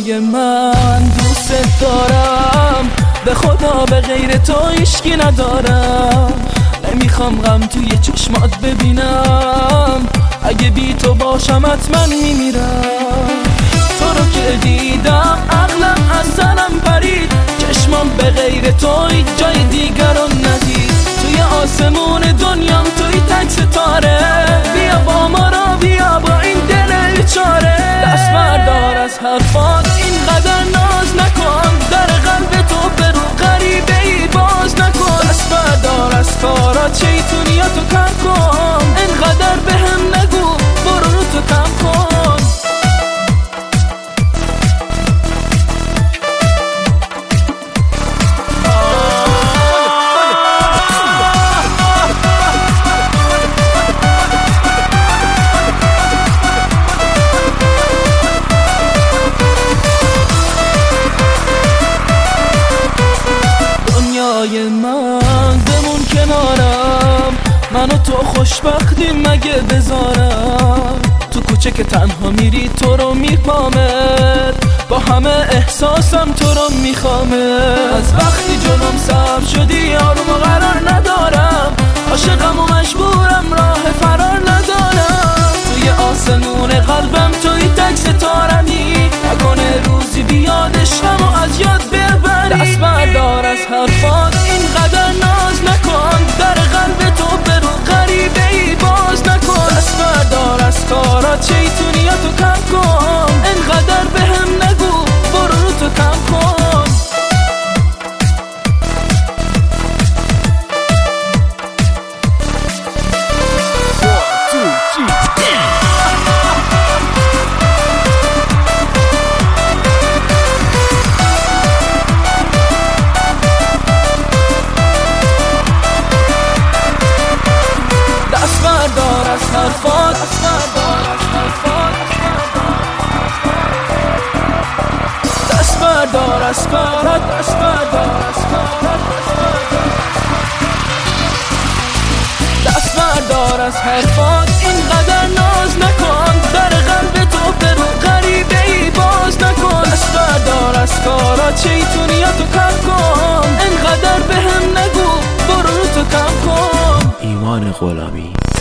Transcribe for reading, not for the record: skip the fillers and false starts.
دنیای من دوست دارم، به خدا به غیر تو هیچکی ندارم. نمیخوام غم توی چشمات ببینم، اگه بی تو باشم حتما میمیرم. تو رو که دیدم عقلم از سرم پرید، چشمام به غیر تو هیچ جای دیگر رو ندید. توی آسمون دنیام توی تک ستاره، بیا با ما را بیا با این دل بیچاره. دست بردار از حرفات اینقدر ناز نکن، در قلب تو به رو غریبه ای باز نکن. دست بردار از کارات شیطونیاتو کم کن، اینقدر به هم نگو برو رو تو کم کن. من بمون کنارم، من و تو خوشبختیم مگه بذارم. تو کوچه که تنها میری تو رو میپامت، با همه احساسم تو رو میخوامه. از وقتی جلوم سبز شدی آروم و قرار ندارم، عاشقم و مجبورم راه فرار ندارم. توی آسمون قلبم توی تک ستارمی، نکنه روزی بیاد عشقم و از یاد ببری. دست بردار از حرفات اینقدر ناز نکن، در قلب تو به رو غریبه ای باز نکن. دست بردار از کارات شیطونیاتو کم کن، اینقدر به هم نگو برو رو تو کم کن. دست بردار از حرفات، دست بردار از کارات، دست بردار از کارات، دست بردار از حرفات اینقدر ناز نکن، در قلب تو به رو غریبه ای باز نکن. دست بردار از کارات شیطونیاتو کم کن، اینقدر به هم نگو برو رو تو کم کن. ایمان غلامی.